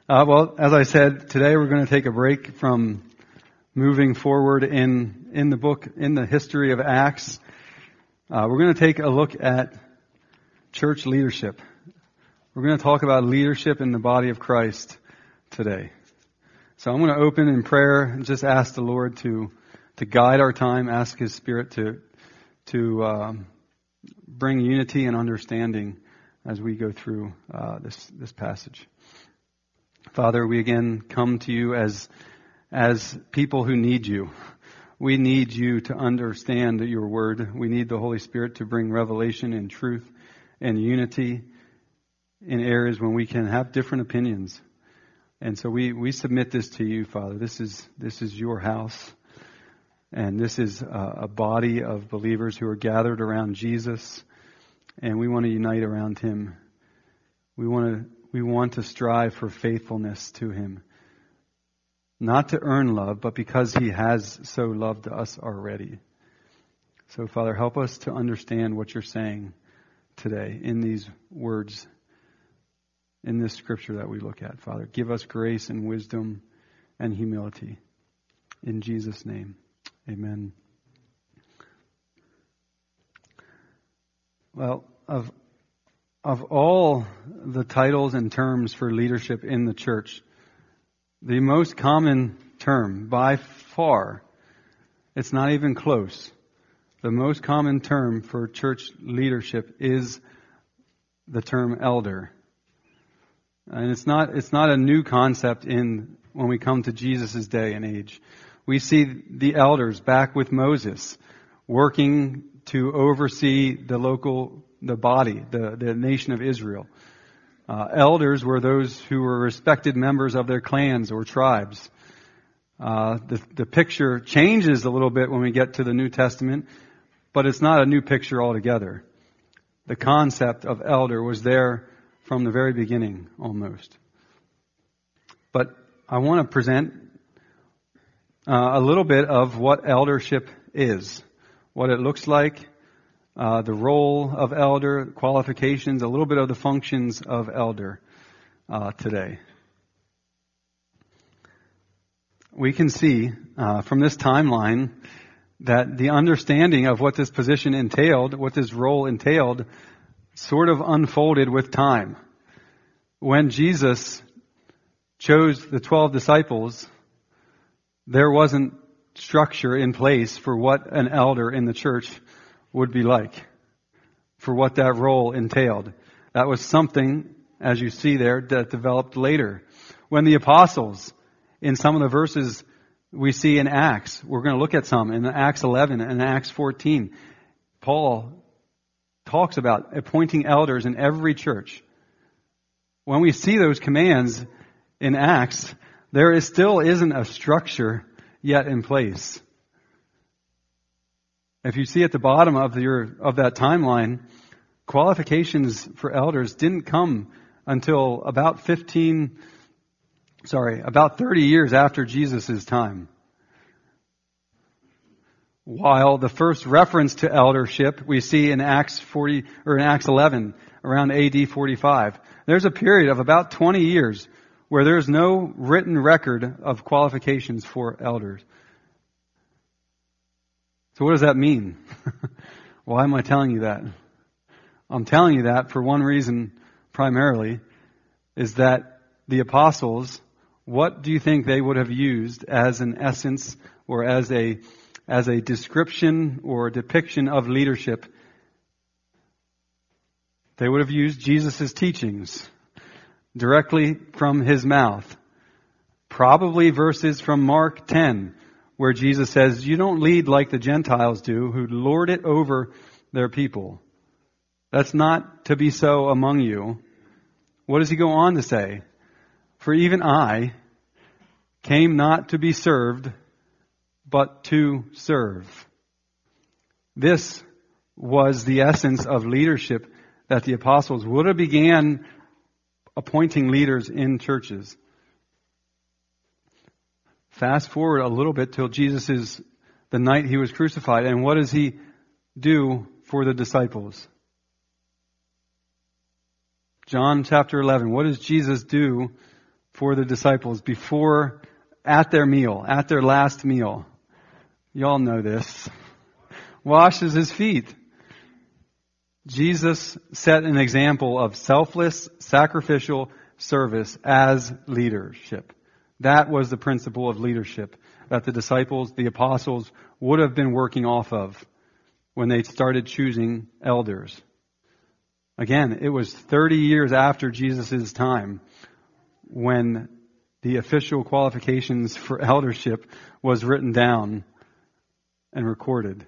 Well, as I said, today we're going to take a break from moving forward in the book, in the history of Acts. We're going to take a look at church leadership. We're going to talk about leadership in the body of Christ today. So I'm going to open in prayer and just ask the Lord to guide our time, ask His Spirit to bring unity and understanding as we go through this passage. Father, we again come to you as people who need you. We need you to understand your word. We need the Holy Spirit to bring revelation and truth and unity in areas when we can have different opinions. And so we submit this to you, Father. This is your house. And this is a body of believers who are gathered around Jesus. And we want to unite around Him. We want to strive for faithfulness to Him. Not to earn love, but because He has so loved us already. So, Father, help us to understand what you're saying today in these words, in this scripture that we look at. Father, give us grace and wisdom and humility. In Jesus' name, amen. Well, of all the titles and terms for leadership in the church, the most common term by far, it's not even close, the most common term for church leadership is the term elder. And it's not a new concept when we come to Jesus' day and age. We see the elders back with Moses working to oversee the body, the nation of Israel. Elders were those who were respected members of their clans or tribes. The picture changes a little bit when we get to the New Testament, but it's not a new picture altogether. The concept of elder was there from the very beginning, almost. But I want to present a little bit of what eldership is, what it looks like, the role of elder, qualifications, a little bit of the functions of elder today. We can see from this timeline that the understanding of what this position entailed, what this role entailed, sort of unfolded with time. When Jesus chose the 12 disciples, there wasn't structure in place for what an elder in the church would be like, for what that role entailed. That was something, as you see there, that developed later. When the apostles, in some of the verses we see in Acts, we're going to look at some, in Acts 11 and Acts 14, Paul talks about appointing elders in every church. When we see those commands in Acts, there still isn't a structure yet in place. If you see at the bottom of that timeline, qualifications for elders didn't come until about 30 years after Jesus' time. While the first reference to eldership we see in Acts 11, around AD 45. There's a period of about 20 years where there's no written record of qualifications for elders. So what does that mean? Why am I telling you that? I'm telling you that for one reason primarily, is that the apostles, what do you think they would have used as an essence or as a description or a depiction of leadership? They would have used Jesus' teachings directly from His mouth. Probably verses from Mark 10, where Jesus says, you don't lead like the Gentiles do, who lord it over their people. That's not to be so among you. What does He go on to say? For even I came not to be served, but to serve. This was the essence of leadership that the apostles would have began appointing leaders in churches. Fast forward a little bit till the night He was crucified, and what does He do for the disciples? John chapter 11. What does Jesus do for the disciples at their last meal. Y'all know this. Washes his feet. Jesus set an example of selfless, sacrificial service as leadership. That was the principle of leadership that the disciples, the apostles, would have been working off of when they started choosing elders. Again, it was 30 years after Jesus' time when the official qualifications for eldership was written down and recorded.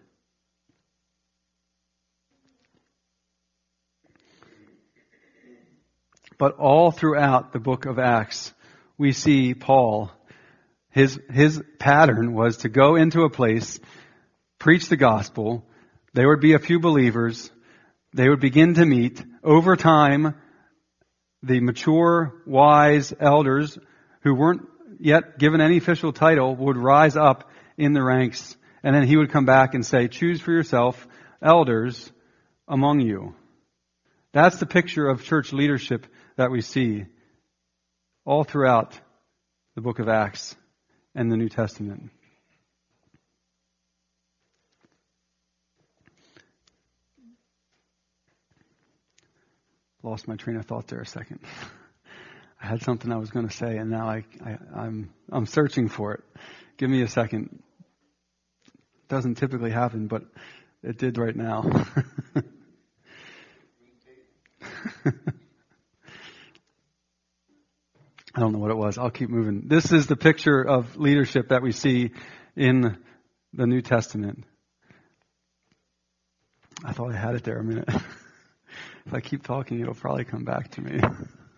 But all throughout the book of Acts, we see Paul, his pattern was to go into a place, preach the gospel, there would be a few believers, they would begin to meet. Over time, the mature, wise elders who weren't yet given any official title would rise up in the ranks, and then he would come back and say, choose for yourself elders among you. That's the picture of church leadership that we see all throughout the book of Acts and the New Testament. Lost my train of thought there a second. I had something I was going to say, and now I'm searching for it. Give me a second. Doesn't typically happen, but it did right now. I don't know what it was. I'll keep moving. This is the picture of leadership that we see in the New Testament. I thought I had it there a minute. If I keep talking, it'll probably come back to me.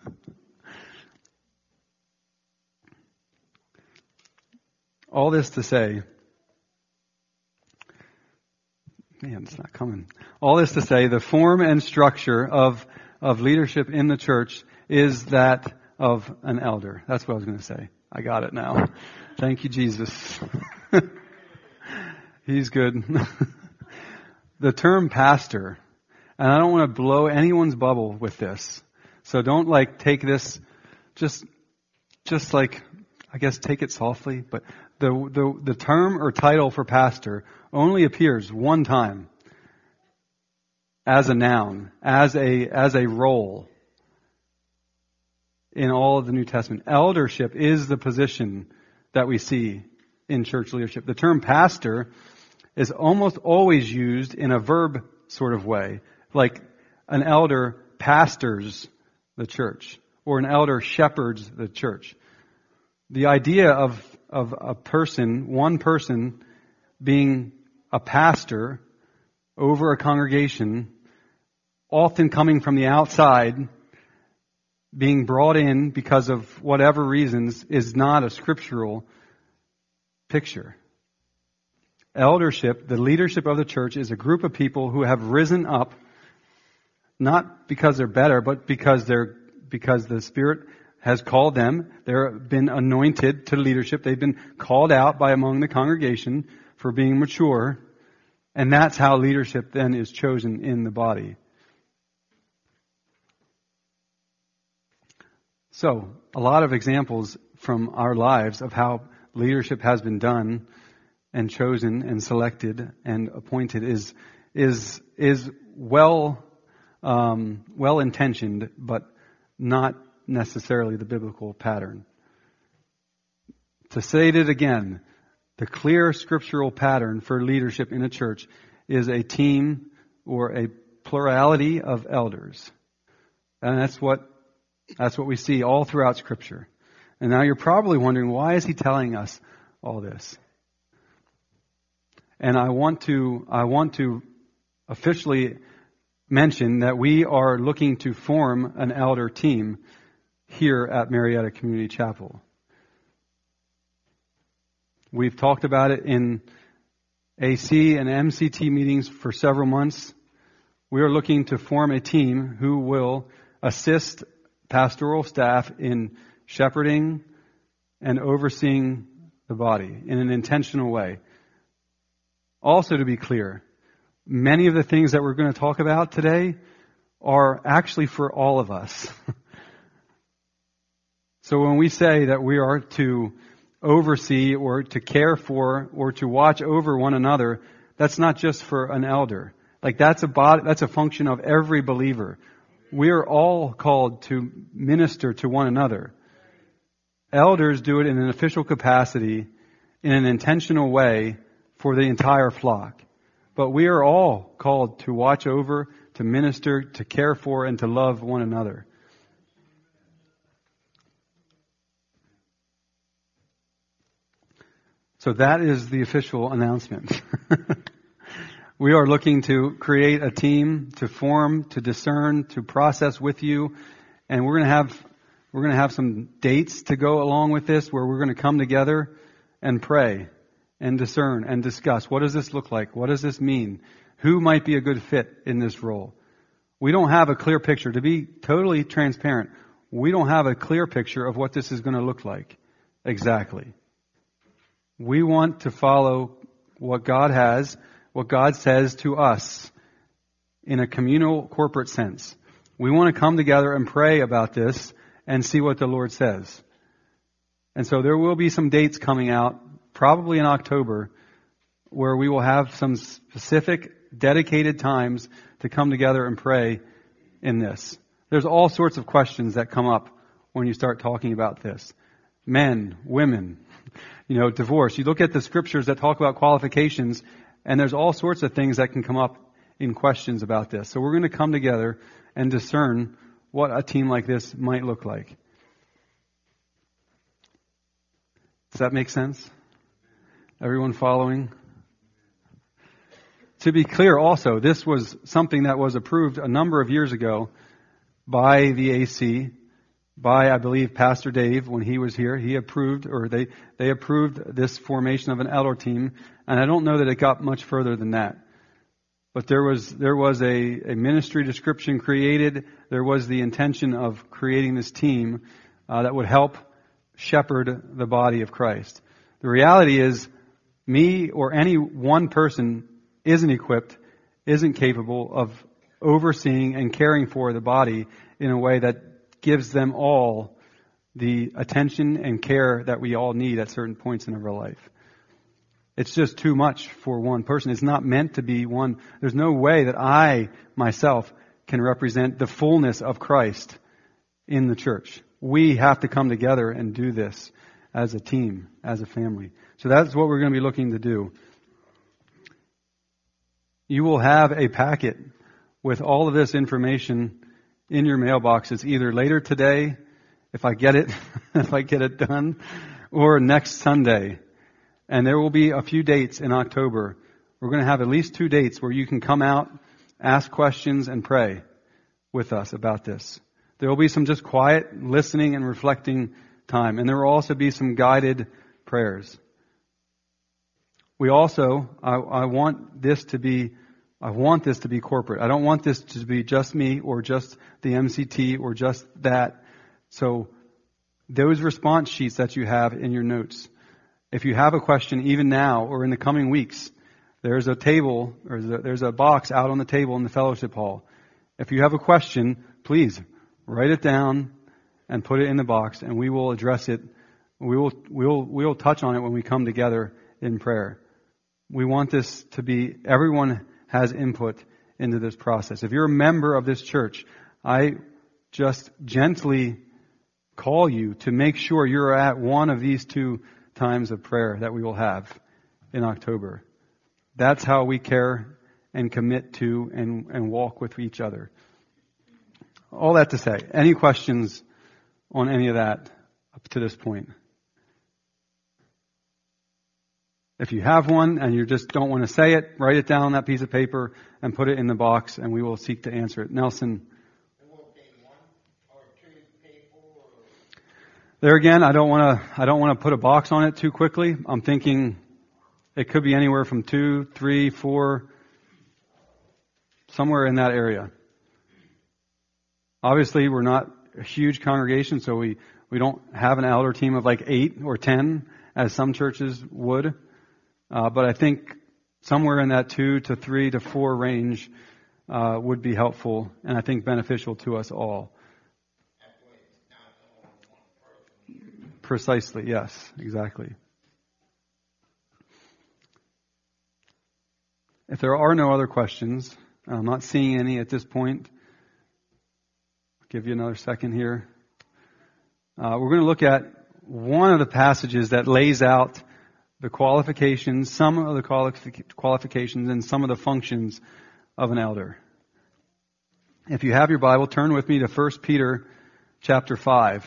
All this to say, man, it's not coming. All this to say, the form and structure of leadership in the church is that of an elder. That's what I was going to say. I got it now. Thank you, Jesus. He's good. The term pastor, and I don't want to blow anyone's bubble with this, so don't take this, just I guess take it softly, but the term or title for pastor only appears one time as a noun, as a role in all of the New Testament. Eldership is the position that we see in church leadership. The term pastor is almost always used in a verb sort of way, like an elder pastors the church, or an elder shepherds the church. The idea of a person, one person, being a pastor over a congregation, often coming from the outside, being brought in because of whatever reasons, is not a scriptural picture. Eldership, the leadership of the church, is a group of people who have risen up, not because they're better, but because the Spirit has called them. They've been anointed to leadership. They've been called out by among the congregation for being mature. And that's how leadership then is chosen in the body. So, a lot of examples from our lives of how leadership has been done and chosen and selected and appointed is well intentioned, but not necessarily the biblical pattern. To say it again, the clear scriptural pattern for leadership in a church is a team or a plurality of elders. And that's what we see all throughout Scripture. And now you're probably wondering, why is he telling us all this? And I want to officially mention that we are looking to form an elder team here at Marietta Community Chapel. We've talked about it in AC and MCT meetings for several months. We are looking to form a team who will assist pastoral staff in shepherding and overseeing the body in an intentional way. Also, to be clear, many of the things that we're going to talk about today are actually for all of us. So when we say that we are to oversee or to care for or to watch over one another, that's not just for an elder. Like that's a function of every believer. We are all called to minister to one another. Elders do it in an official capacity, in an intentional way for the entire flock. But we are all called to watch over, to minister, to care for, and to love one another. So that is the official announcement. We are looking to create a team, to form, to discern, to process with you, and we're going to have some dates to go along with this, where we're going to come together and pray and discern and discuss. What does this look like? What does this mean? Who might be a good fit in this role? We don't have a clear picture. To be totally transparent, we don't have a clear picture of what this is going to look like exactly. We want to follow what God has, what God says to us in a communal, corporate sense. We want to come together and pray about this and see what the Lord says. And so there will be some dates coming out, probably in October, where we will have some specific, dedicated times to come together and pray in this. There's all sorts of questions that come up when you start talking about this. Men, women, divorce. You look at the scriptures that talk about qualifications, and there's all sorts of things that can come up in questions about this. So we're going to come together and discern what a team like this might look like. Does that make sense? Everyone following? To be clear also, this was something that was approved a number of years ago by the AC, by, I believe, Pastor Dave when he was here. He approved, or they approved this formation of an elder team, and I don't know that it got much further than that. But there was a ministry description created. There was the intention of creating this team that would help shepherd the body of Christ. The reality is, me or any one person isn't equipped, isn't capable of overseeing and caring for the body in a way that gives them all the attention and care that we all need at certain points in our life. It's just too much for one person. It's not meant to be one. There's no way that I, myself, can represent the fullness of Christ in the church. We have to come together and do this as a team, as a family. So that's what we're going to be looking to do. You will have a packet with all of this information in your mailboxes either later today, if I get it done, or next Sunday. And there will be a few dates in October. We're going to have at least 2 dates where you can come out, ask questions, and pray with us about this. There will be some just quiet listening and reflecting time. And there will also be some guided prayers. We also, I want this to be corporate. I don't want this to be just me or just the MCT or just that. So those response sheets that you have in your notes, if you have a question even now or in the coming weeks, there's a table or there's a box out on the table in the fellowship hall. If you have a question, please write it down and put it in the box, and we will address it. We'll touch on it when we come together in prayer. We want this to be, everyone has input into this process. If you're a member of this church, I just gently call you to make sure you're at one of these 2 times of prayer that we will have in October. That's how we care and commit to and walk with each other. All that to say, any questions on any of that up to this point? If you have one and you just don't want to say it, write it down on that piece of paper and put it in the box, and we will seek to answer it. Nelson. There again, I don't want to put a box on it too quickly. I'm thinking it could be anywhere from 2, 3, 4, somewhere in that area. Obviously, we're not a huge congregation, so we don't have an elder team of like 8 or 10 as some churches would. But I think somewhere in that 2 to 3 to 4 range would be helpful and I think beneficial to us all. Precisely, yes, exactly. If there are no other questions, I'm not seeing any at this point. I'll give you another second here. We're going to look at one of the passages that lays out the qualifications, some of the qualifications and some of the functions of an elder. If you have your Bible, turn with me to 1 Peter chapter 5.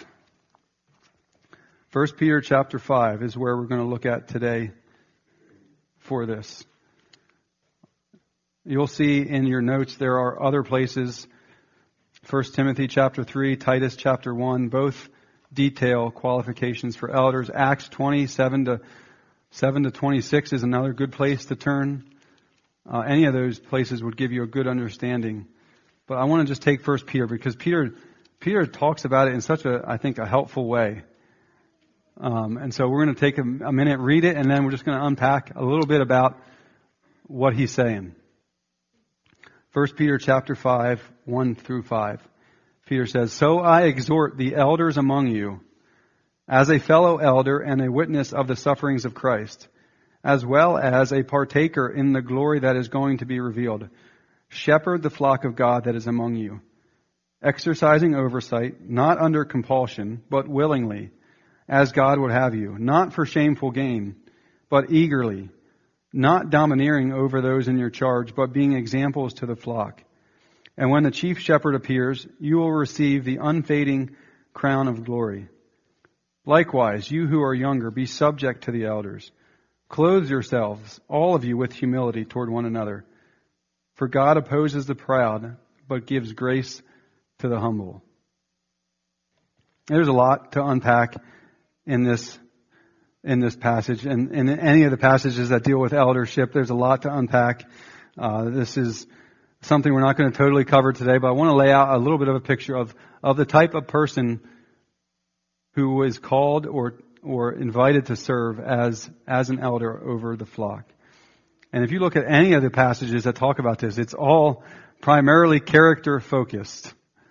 1 Peter chapter 5 is where we're going to look at today for this. You'll see in your notes there are other places. 1 Timothy chapter 3, Titus chapter 1, both detail qualifications for elders. Acts 27 to 26 is another good place to turn. Any of those places would give you a good understanding. But I want to just take 1 Peter because Peter talks about it in such a helpful way. And so we're going to take a minute, read it, and then we're just going to unpack a little bit about what he's saying. 1 Peter chapter 5, 1 through 5. Peter says, "So I exhort the elders among you, as a fellow elder and a witness of the sufferings of Christ, as well as a partaker in the glory that is going to be revealed. Shepherd the flock of God that is among you, exercising oversight, not under compulsion, but willingly, as God would have you, not for shameful gain, but eagerly, not domineering over those in your charge, but being examples to the flock. And when the chief shepherd appears, you will receive the unfading crown of glory. Likewise, you who are younger, be subject to the elders. Clothe yourselves, all of you, with humility toward one another. For God opposes the proud, but gives grace to the humble." There's a lot to unpack in this passage, and in any of the passages that deal with eldership, there's a lot to unpack. This is something we're not going to totally cover today, but I want to lay out a little bit of a picture of the type of person who is called or invited to serve as an elder over the flock. And if you look at any of the passages that talk about this, it's all primarily character focused.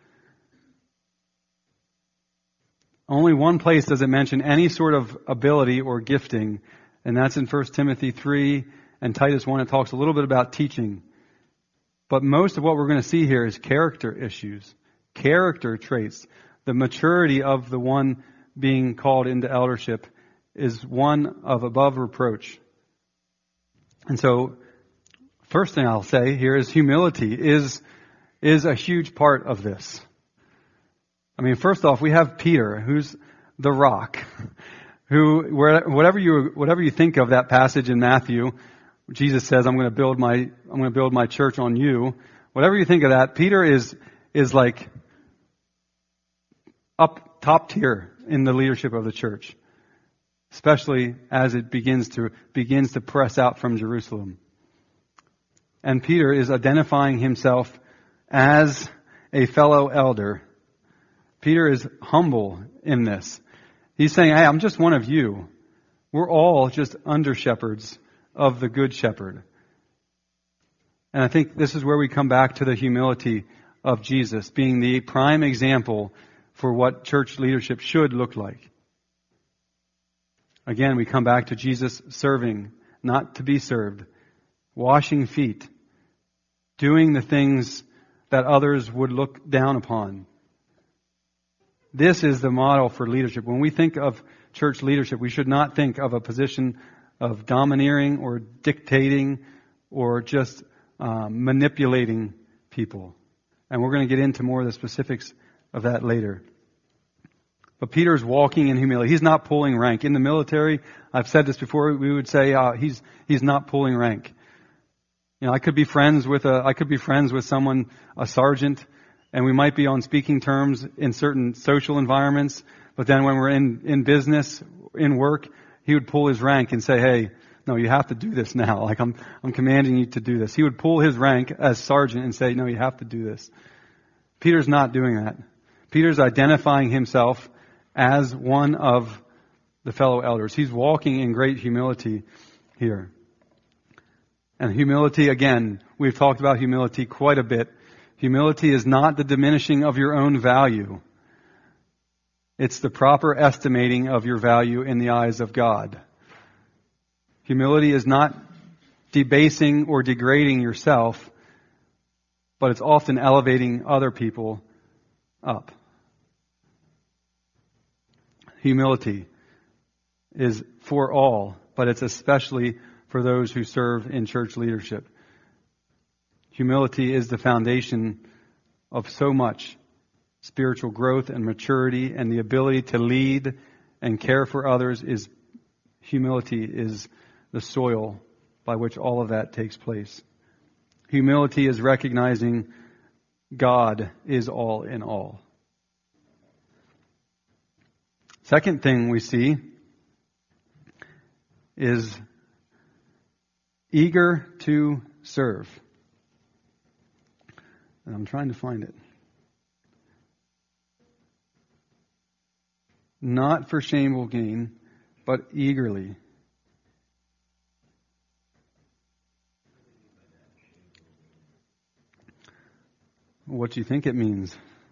Only one place does it mention any sort of ability or gifting, and that's in 1 Timothy 3 and Titus 1. It talks a little bit about teaching. But most of what we're going to see here is character issues, character traits. The maturity of the one being called into eldership is one of above reproach. And so, first thing I'll say here is humility is a huge part of this. I mean, first off, we have Peter, who's the rock, who, whatever you think of that passage in Matthew, Jesus says, I'm going to build my church on you. Whatever you think of that, Peter is like up top tier in the leadership of the church, especially as it begins to press out from Jerusalem. And Peter is identifying himself as a fellow elder. Peter is humble in this. He's saying, hey, I'm just one of you. We're all just under shepherds of the good shepherd. And I think this is where we come back to the humility of Jesus being the prime example for what church leadership should look like. Again, we come back to Jesus serving, not to be served, washing feet, doing the things that others would look down upon. This is the model for leadership. When we think of church leadership, we should not think of a position of domineering or dictating or just manipulating people. And we're going to get into more of the specifics of that later. But Peter's walking in humility. He's not pulling rank. In the military, I've said this before, we would say he's not pulling rank. You know, I could be friends with someone, a sergeant, and we might be on speaking terms in certain social environments, but then when we're in business, in work, he would pull his rank and say, hey, no, you have to do this now. Like I'm commanding you to do this. He would pull his rank as sergeant and say, no, you have to do this. Peter's not doing that. Peter's identifying himself as one of the fellow elders. He's walking in great humility here. And humility, again, we've talked about humility quite a bit. Humility is not the diminishing of your own value. It's the proper estimating of your value in the eyes of God. Humility is not debasing or degrading yourself, but it's often elevating other people up. Humility is for all, but it's especially for those who serve in church leadership. Humility is the foundation of so much spiritual growth and maturity, and the ability to lead and care for others is humility is the soil by which all of that takes place. Humility is recognizing God is all in all. Second thing we see is eager to serve. And I'm trying to find it. Not for shameful gain, but eagerly. What do you think it means?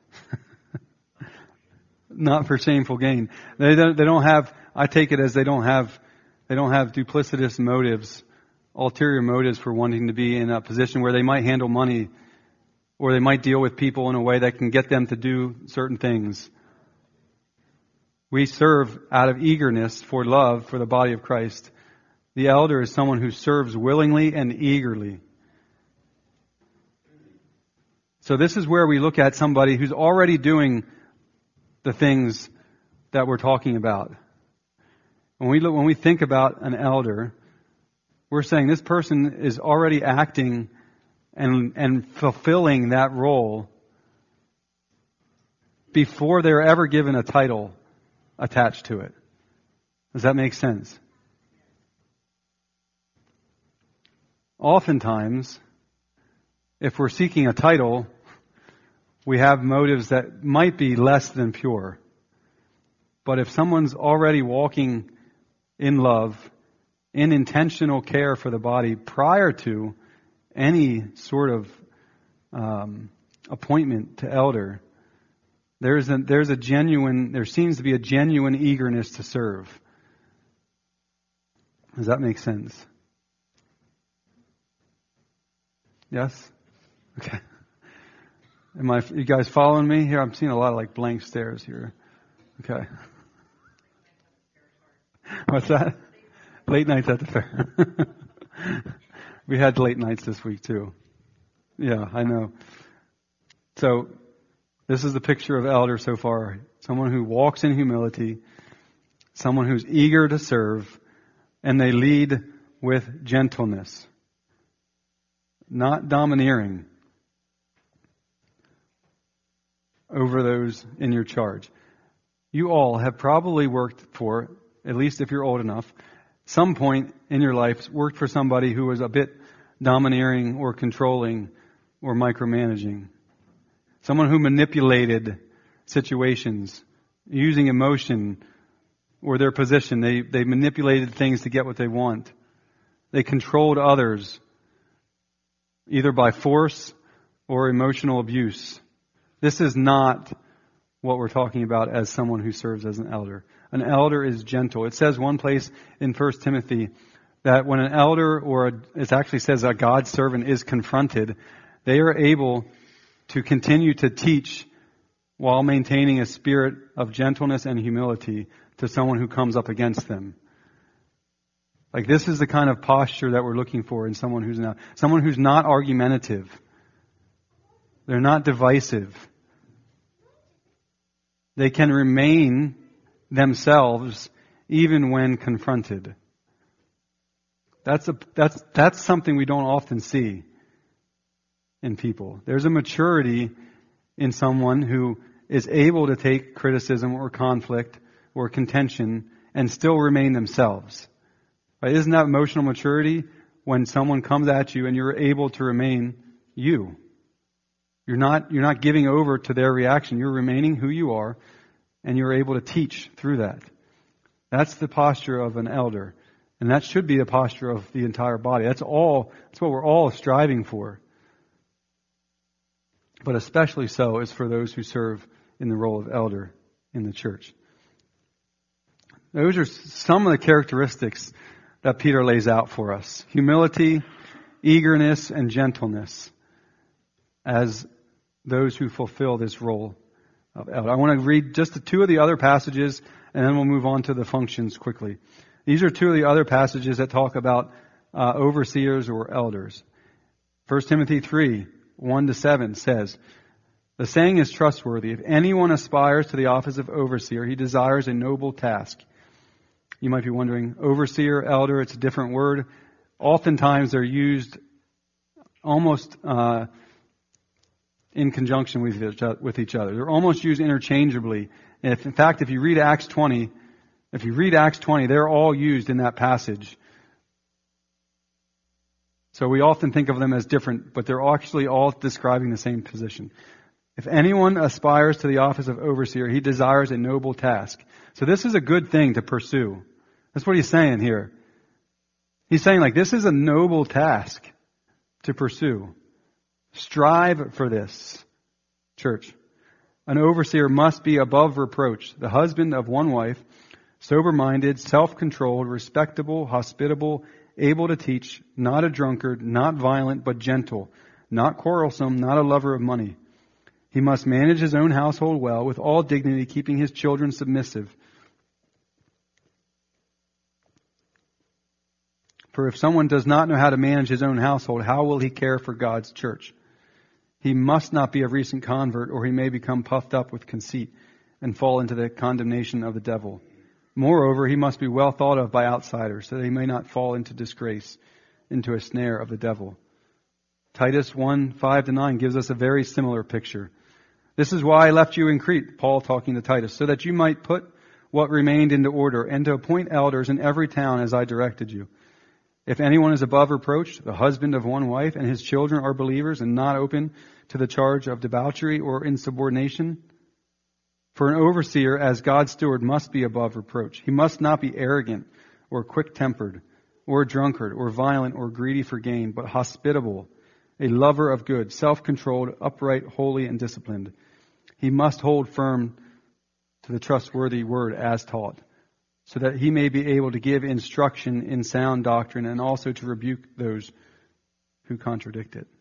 Not for shameful gain. They don't have, I take it as they don't have duplicitous motives, ulterior motives for wanting to be in a position where they might handle money, or they might deal with people in a way that can get them to do certain things. We serve out of eagerness for love for the body of Christ. The elder is someone who serves willingly and eagerly. So this is where we look at somebody who's already doing the things that we're talking about. When we think about an elder, we're saying this person is already acting and fulfilling that role before they're ever given a title attached to it. Does that make sense? Oftentimes, if we're seeking a title, we have motives that might be less than pure. But if someone's already walking in love, in intentional care for the body prior to any sort of appointment to elder, there seems to be a genuine eagerness to serve. Does that make sense? Yes? Okay. You guys following me here? I'm seeing a lot of blank stares here. Okay. What's that? Late nights at the fair. We had late nights this week too. Yeah, I know. So, this is the picture of elder so far. Someone who walks in humility, someone who's eager to serve, and they lead with gentleness. Not domineering over those in your charge. You all have probably worked for, at least if you're old enough, some point in your life worked for somebody who was a bit domineering or controlling or micromanaging. Someone who manipulated situations using emotion or their position. They manipulated things to get what they want. They controlled others either by force or emotional abuse. This is not what we're talking about as someone who serves as an elder. An elder is gentle. It says one place in 1 Timothy that when an elder, it actually says a God's servant is confronted, they are able to continue to teach while maintaining a spirit of gentleness and humility to someone who comes up against them. This is the kind of posture that we're looking for in someone who's not argumentative. They're not divisive. They can remain themselves even when confronted. That's something we don't often see in people. There's a maturity in someone who is able to take criticism or conflict or contention and still remain themselves. Right? Isn't that emotional maturity when someone comes at you and you're able to remain you? You're not giving over to their reaction. You're remaining who you are, and you're able to teach through that. That's the posture of an elder. And that should be the posture of the entire body. That's what we're all striving for. But especially so is for those who serve in the role of elder in the church. Those are some of the characteristics that Peter lays out for us. Humility, eagerness, and gentleness as those who fulfill this role of elder. I want to read just two of the other passages, and then we'll move on to the functions quickly. These are two of the other passages that talk about overseers or elders. 1 Timothy 3, 1-7 says, "The saying is trustworthy. If anyone aspires to the office of overseer, he desires a noble task." You might be wondering, overseer, elder, it's a different word. Oftentimes they're used almost in conjunction with each other. They're almost used interchangeably. In fact, if you read Acts 20, they're all used in that passage. So we often think of them as different, but they're actually all describing the same position. If anyone aspires to the office of overseer, he desires a noble task. So this is a good thing to pursue. That's what he's saying here. He's saying this is a noble task to pursue. Strive for this, church. An overseer must be above reproach, the husband of one wife, sober-minded, self-controlled, respectable, hospitable, able to teach, not a drunkard, not violent, but gentle, not quarrelsome, not a lover of money. He must manage his own household well, with all dignity, keeping his children submissive. For if someone does not know how to manage his own household, how will he care for God's church? He must not be a recent convert, or he may become puffed up with conceit and fall into the condemnation of the devil. Moreover, he must be well thought of by outsiders, so that he may not fall into disgrace, into a snare of the devil. Titus 1, 5-9 gives us a very similar picture. "This is why I left you in Crete," Paul talking to Titus, "so that you might put what remained into order, and to appoint elders in every town as I directed you. If anyone is above reproach, the husband of one wife, and his children are believers and not open to the charge of debauchery or insubordination. For an overseer, as God's steward, must be above reproach. He must not be arrogant or quick-tempered or a drunkard or violent or greedy for gain, but hospitable, a lover of good, self-controlled, upright, holy, and disciplined. He must hold firm to the trustworthy word as taught, so that he may be able to give instruction in sound doctrine and also to rebuke those who contradict it."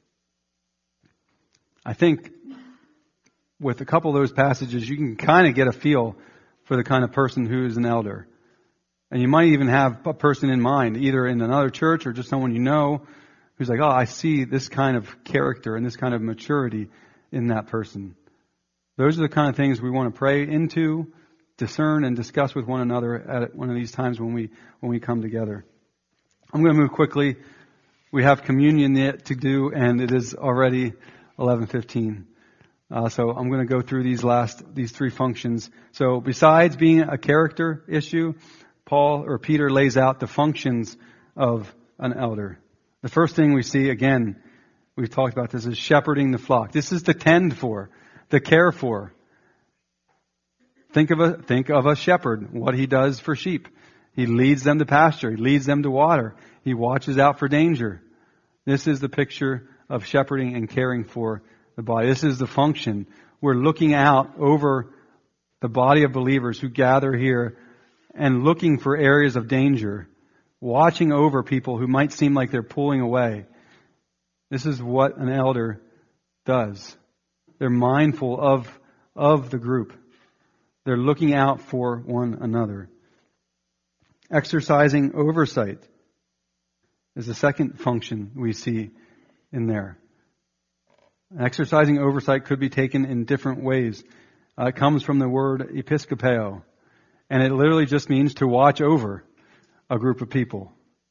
I think with a couple of those passages, you can kind of get a feel for the kind of person who is an elder. And you might even have a person in mind, either in another church or just someone you know, who's like, "Oh, I see this kind of character and this kind of maturity in that person." Those are the kind of things we want to pray into, discern, and discuss with one another at one of these times when we come together. I'm going to move quickly. We have communion yet to do, and it is already 11:15. So I'm going to go through these three functions. So besides being a character issue, Peter lays out the functions of an elder. The first thing we see, again, we've talked about this, is shepherding the flock. This is to tend for, to care for. Think of a shepherd, what he does for sheep. He leads them to pasture. He leads them to water. He watches out for danger. This is the picture of shepherding and caring for the body. This is the function. We're looking out over the body of believers who gather here and looking for areas of danger, watching over people who might seem like they're pulling away. This is what an elder does. They're mindful of the group. They're looking out for one another. Exercising oversight is the second function we see in there. Exercising oversight could be taken in different ways. It comes from the word episkopeo, and it literally just means to watch over a group of people.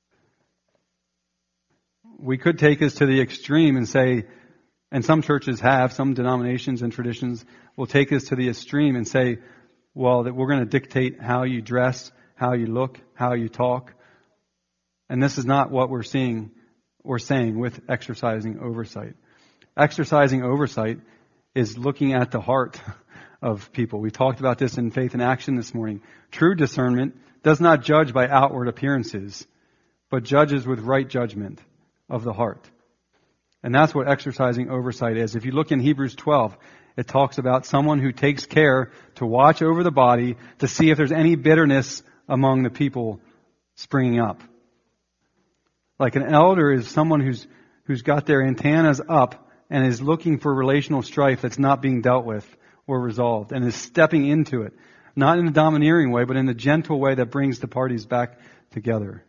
We could take this to the extreme and say, and some churches have, some denominations and traditions will take this to the extreme and say, well, that we're going to dictate how you dress, how you look, how you talk. And this is not what we're seeing or saying with exercising oversight. Exercising oversight is looking at the heart of people. We talked about this in Faith in Action this morning. True discernment does not judge by outward appearances, but judges with right judgment of the heart. And that's what exercising oversight is. If you look in Hebrews 12, It talks about someone who takes care to watch over the body to see if there's any bitterness among the people springing up. Like an elder is someone who's got their antennas up and is looking for relational strife that's not being dealt with or resolved, and is stepping into it. Not in a domineering way, but in a gentle way that brings the parties back together.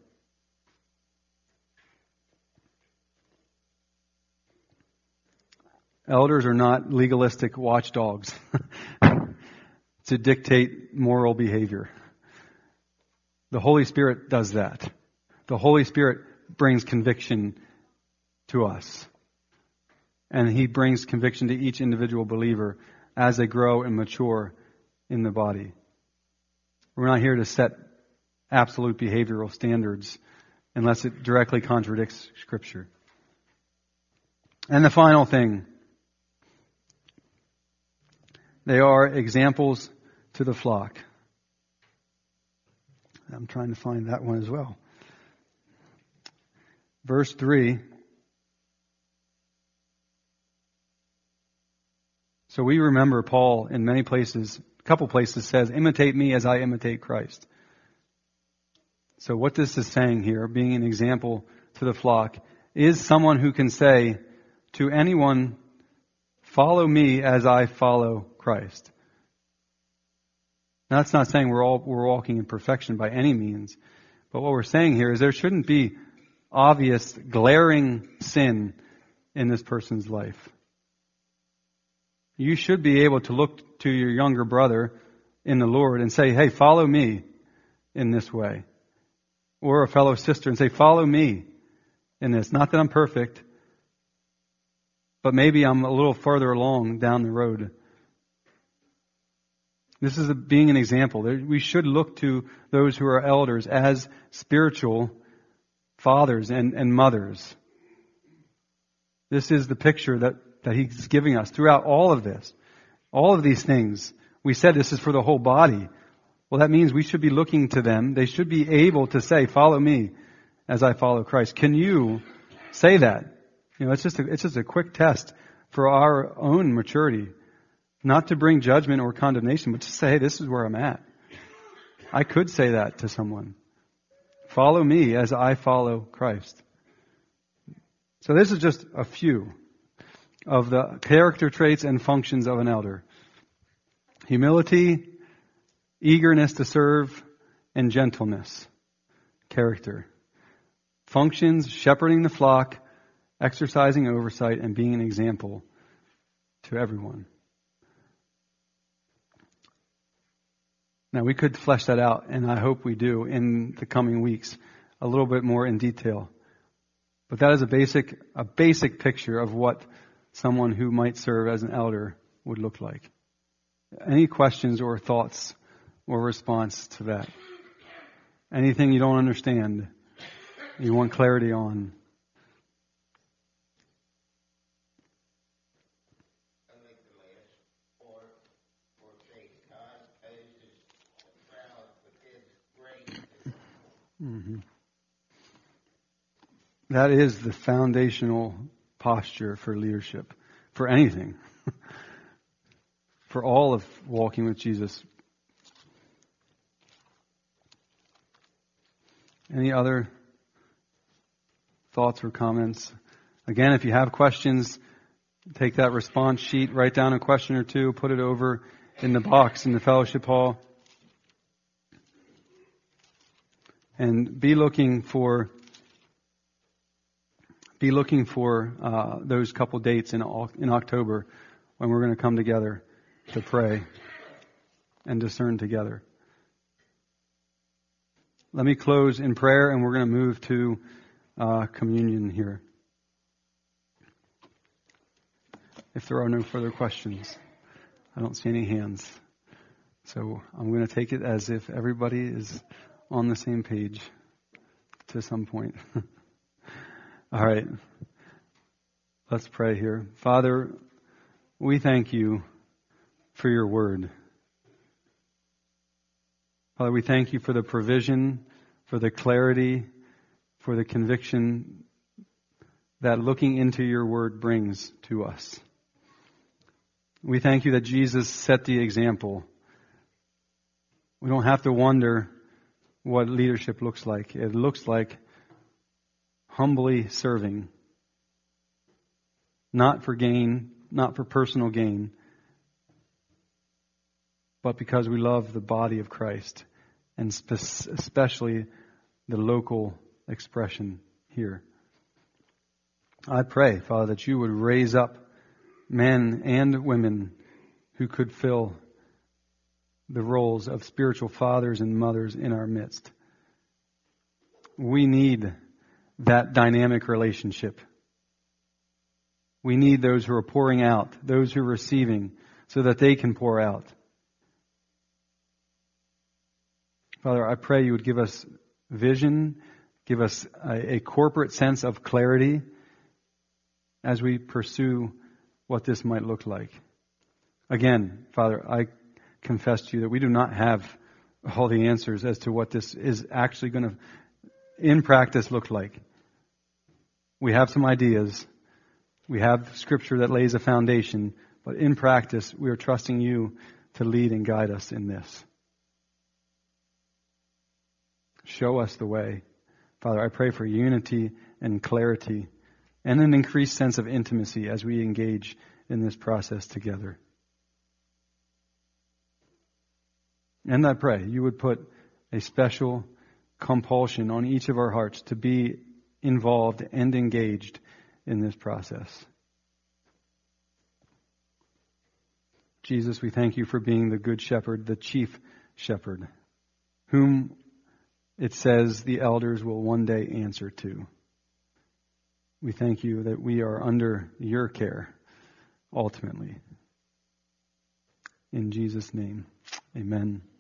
Elders are not legalistic watchdogs to dictate moral behavior. The Holy Spirit does that. The Holy Spirit brings conviction to us. And He brings conviction to each individual believer as they grow and mature in the body. We're not here to set absolute behavioral standards unless it directly contradicts Scripture. And the final thing, they are examples to the flock. I'm trying to find that one as well. Verse 3. So we remember Paul in many places, a couple places says, imitate me as I imitate Christ. So what this is saying here, being an example to the flock, is someone who can say to anyone, follow me as I follow Christ. Now, that's not saying we're walking in perfection by any means. But what we're saying here is there shouldn't be obvious, glaring sin in this person's life. You should be able to look to your younger brother in the Lord and say, hey, follow me in this way. Or a fellow sister and say, follow me in this. Not that I'm perfect, but maybe I'm a little further along down the road. This is being an example. We should look to those who are elders as spiritual fathers and mothers. This is the picture that He's giving us throughout all of this. All of these things. We said this is for the whole body. Well, that means we should be looking to them. They should be able to say, follow me as I follow Christ. Can you say that? You know, it's just a quick test for our own maturity. Not to bring judgment or condemnation, but to say, hey, this is where I'm at. I could say that to someone. Follow me as I follow Christ. So this is just a few of the character traits and functions of an elder. Humility, eagerness to serve, and gentleness. Character. Functions, shepherding the flock, exercising oversight, and being an example to everyone. Now we could flesh that out, and I hope we do in the coming weeks, a little bit more in detail. But that is a basic picture of what someone who might serve as an elder would look like. Any questions or thoughts or response to that? Anything you don't understand, you want clarity on? Mm-hmm. That is the foundational posture for leadership, for anything, for all of walking with Jesus. Any other thoughts or comments? Again, if you have questions, take that response sheet, write down a question or two, put it over in the box in the fellowship hall. And be looking for those couple dates in October when we're going to come together to pray and discern together. Let me close in prayer, and we're going to move to communion here. If there are no further questions, I don't see any hands. So I'm going to take it as if everybody is on the same page to some point. All right. Let's pray here. Father, we thank you for your word. Father, we thank you for the provision, for the clarity, for the conviction that looking into your word brings to us. We thank you that Jesus set the example. We don't have to wonder what leadership looks like. It looks like humbly serving. Not for gain, not for personal gain, but because we love the body of Christ, and especially the local expression here. I pray, Father, that you would raise up men and women who could fill the roles of spiritual fathers and mothers in our midst. We need that dynamic relationship. We need those who are pouring out, those who are receiving, so that they can pour out. Father, I pray you would give us vision, give us a corporate sense of clarity as we pursue what this might look like. Again, Father, I confess to you that we do not have all the answers as to what this is actually going to, in practice, look like. We have some ideas. We have Scripture that lays a foundation, but in practice, we are trusting you to lead and guide us in this. Show us the way. Father, I pray for unity and clarity and an increased sense of intimacy as we engage in this process together. And I pray you would put a special compulsion on each of our hearts to be involved and engaged in this process. Jesus, we thank you for being the good shepherd, the chief shepherd, whom it says the elders will one day answer to. We thank you that we are under your care, ultimately. In Jesus' name, amen.